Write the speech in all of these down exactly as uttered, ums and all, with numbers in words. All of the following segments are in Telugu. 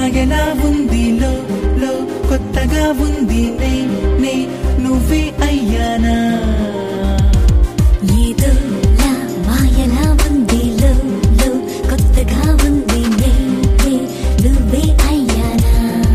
మాయలా ఉంది లో లో కొత్తగా ఉంది నే నే నువ్వే అయ్యానా ఏదో లా మాయలా ఉంది లో లో కొత్తగా ఉంది నే నే నువ్వే అయ్యానా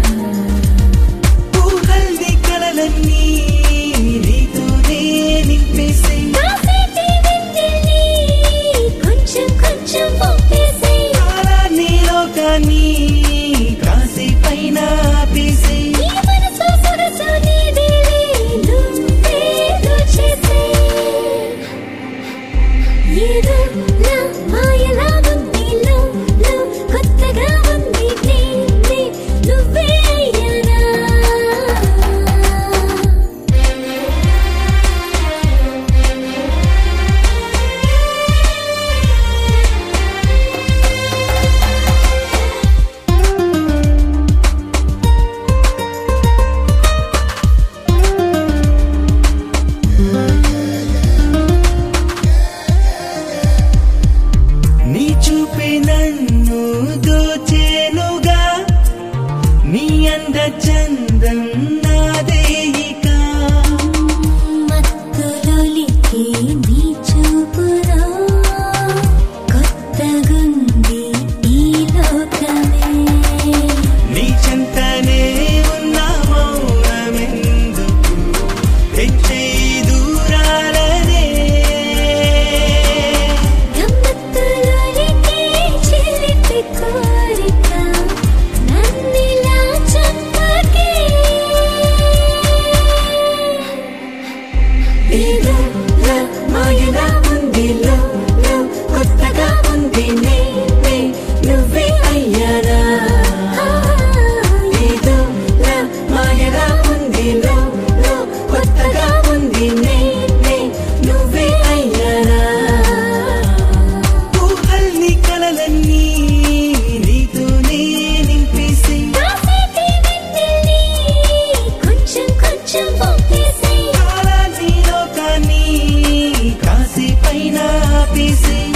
ఊహల్ని కలలన్నీ నీతోనే నింపేసే కాసేటి వెన్నెల్ని కొంచెం కొంచెం పంపేసే కాలాన్ని లోకాన్ని కాసేపైన ఆపేసే నీ మనసు సొగసు నీదేలే నువ్వేదో చేసే ఏదో లా మాయలా ఉంది లో లో కొత్తగా ఉంది నే నే నువ్వే అయ్యానా నీ చూపే నన్ను దోచేనుగా నీ అంద చందం నాదే ఇక మత్తులోలికి నీ చూపులో కొత్తగుంది ఈ లోకమే నీ చెంతనే ఉన్న మౌనమెందుకు పెంచే దూరాలనే గమ్మత్తులోలికి చిలిపి కోరిక నన్నిలా చంపకే ఏదో లా మాయలా ఉంది లో లో కొత్తగా ఉంది నే నే నువ్వే అయ్యానా ఏదో లా మాయలా ఉంది లో లో కొత్తగా ఉంది నే నే నువ్వే అయ్యానా ఊహల్ని కలలన్నీ నీతోనే నింపేసే కాసేటి వెన్నెల్ని కొంచెం కొంచెం పంపేసే కాలాన్ని లోకాన్ని కాసేపైన ఆపేసే